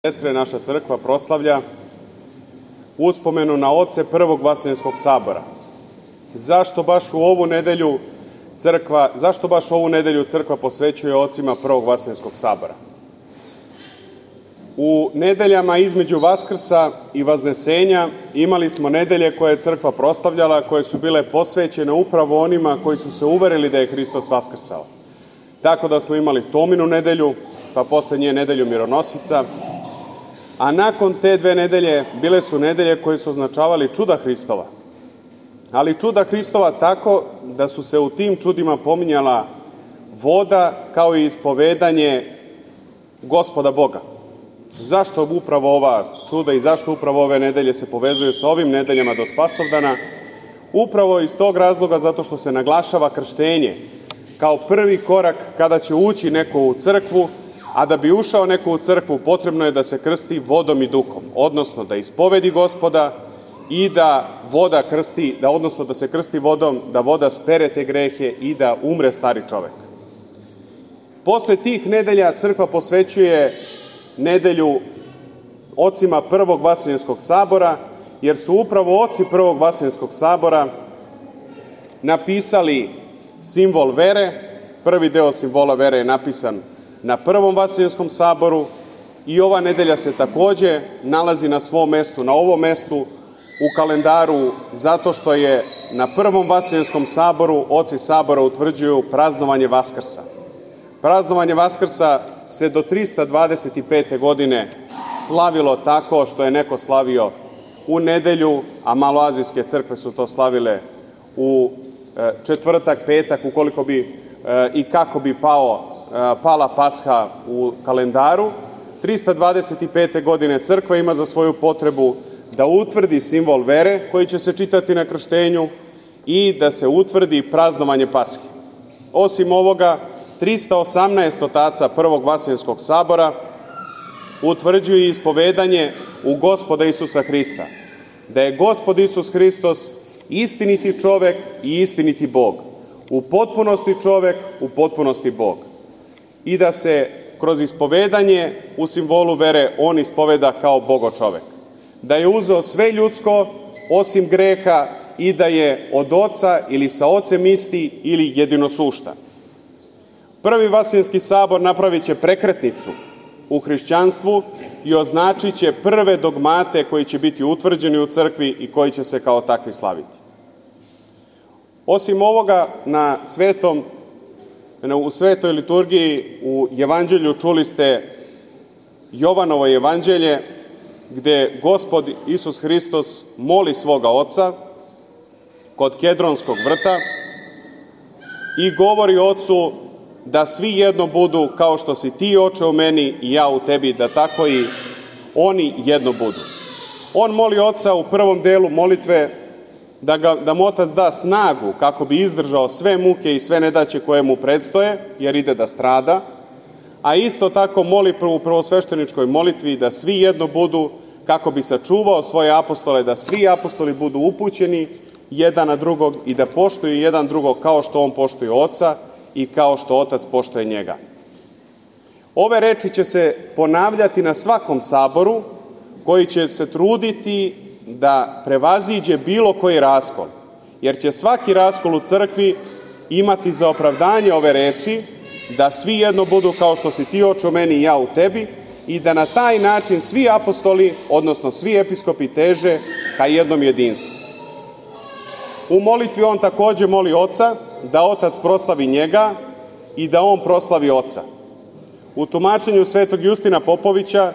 Sestre, naša crkva proslavlja uspomenu na oce Prvog Vaseljenskog sabora. Zašto baš ovu nedelju crkva posvećuje ocima Prvog Vaseljenskog sabora? U nedeljama između Vaskrsa i Vaznesenja imali smo nedelje koje je crkva proslavljala, koje su bile posvećene upravo onima koji su se uverili da je Hristos vaskrsao. Tako da smo imali Tominu nedelju, pa posle nje nedelju Mironosica, a nakon te dve nedelje bile su nedelje koje su označavali čuda Hristova. Ali čuda Hristova tako da su se u tim čudima pominjala voda kao i ispovedanje Gospoda Boga. Zašto upravo ova čuda i zašto upravo ove nedelje se povezuju sa ovim nedeljama do Spasovdana? Upravo iz tog razloga zato što se naglašava krštenje kao prvi korak kada će ući neko u crkvu, a da bi ušao neko u crkvu potrebno je da se krsti vodom i duhom, odnosno da ispovedi Gospoda i da voda krsti, odnosno da se krsti vodom, da voda spere te grehe i da umre stari čovek. Posle tih nedelja crkva posvećuje nedelju ocima Prvog Vaseljenskog sabora, jer su upravo oci Prvog Vaseljenskog sabora napisali simbol vere. Prvi deo simbola vere je napisan na Prvom Vaseljenskom saboru i ova nedelja se takođe nalazi na svom mestu, na ovom mestu u kalendaru, zato što je na Prvom Vaseljenskom saboru oci sabora utvrđuju praznovanje Vaskrsa. Praznovanje Vaskrsa se do 325. godine slavilo tako što je neko slavio u nedelju, a maloazijske crkve su to slavile u četvrtak, petak, ukoliko bi i kako bi pala Pasha u kalendaru. 325. godine crkva ima za svoju potrebu da utvrdi simbol vere koji će se čitati na krštenju i da se utvrdi praznovanje Pashe. Osim ovoga, 318 otaca Prvog Vaseljenskog sabora utvrđuje ispovedanje u Gospoda Isusa Hrista, da je Gospod Isus Hristos istiniti čovek i istiniti Bog, u potpunosti čovek, u potpunosti Bog, i da se kroz ispovedanje u simbolu vere on ispoveda kao Bogo čovek, da je uzeo sve ljudsko osim greha i da je od oca ili sa ocem isti ili jedinosuštan. Prvi Vaseljenski sabor napravit će prekretnicu u hrišćanstvu i označit će prve dogmate koji će biti utvrđeni u crkvi i koji će se kao takvi slaviti. Osim ovoga, u svetoj liturgiji u Evanđelju čuli ste Jovanovo evanđelje, gde Gospod Isus Hristos moli svoga Oca kod Kedronskog vrta i govori Ocu da svi jedno budu kao što si ti, Oče, u meni i ja u tebi, da tako i oni jedno budu. On moli Oca u prvom delu molitve da mu Otac da snagu kako bi izdržao sve muke i sve nedaće koje mu predstoje, jer ide da strada, a isto tako moli u prvosvešteničkoj molitvi da svi jedno budu kako bi sačuvao svoje apostole, da svi apostoli budu upućeni jedan na drugog i da poštuju jedan drugog kao što on poštuje Oca i kao što Otac poštuje njega. Ove reči će se ponavljati na svakom saboru koji će se truditi da prevaziđe bilo koji raskol, jer će svaki raskol u crkvi imati za opravdanje ove reči da svi jedno budu kao što si ti, Oče, u meni i ja u tebi, i da na taj način svi apostoli, odnosno svi episkopi teže ka jednom jedinstvu. U molitvi on takođe moli Oca da Otac proslavi njega i da on proslavi Oca. U tumačenju svetog Justina Popovića,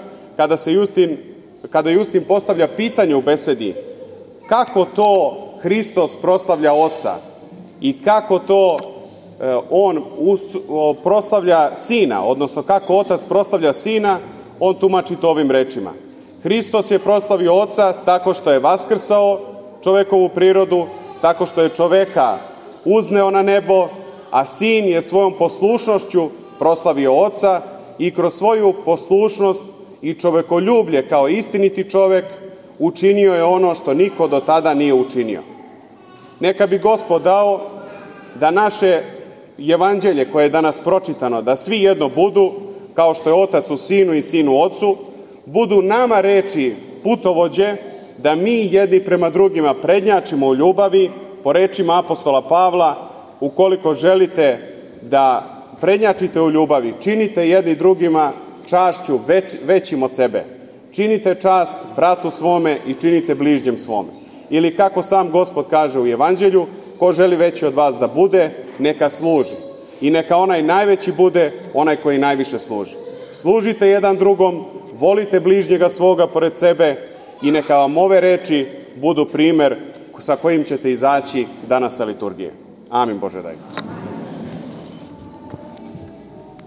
kada Justin postavlja pitanje u besedi kako to Hristos proslavlja Oca i kako to on proslavlja Sina, odnosno kako Otac proslavlja Sina, on tumači to ovim rečima. Hristos je proslavio Oca tako što je vaskrsao čovekovu prirodu, tako što je čoveka uzneo na nebo, a Sin je svojom poslušnošću proslavio Oca i kroz svoju poslušnost i čovekoljublje kao istiniti čovek učinio je ono što niko do tada nije učinio. Neka bi Gospod dao da naše evanđelje koje je danas pročitano, da svi jedno budu kao što je Otac u Sinu i Sin u Ocu, budu nama reči putovođe, da mi jedni prema drugima prednjačimo u ljubavi, po rečima apostola Pavla, ukoliko želite da prednjačite u ljubavi, činite jedni drugima čašću većim od sebe. Činite čast bratu svome i činite bližnjem svome. Ili kako sam Gospod kaže u Evanđelju, ko želi veći od vas da bude, neka služi. I neka onaj najveći bude onaj koji najviše služi. Služite jedan drugom, volite bližnjega svoga pored sebe i neka vam ove reči budu primer sa kojim ćete izaći danas sa liturgije. Amin, Bože daj.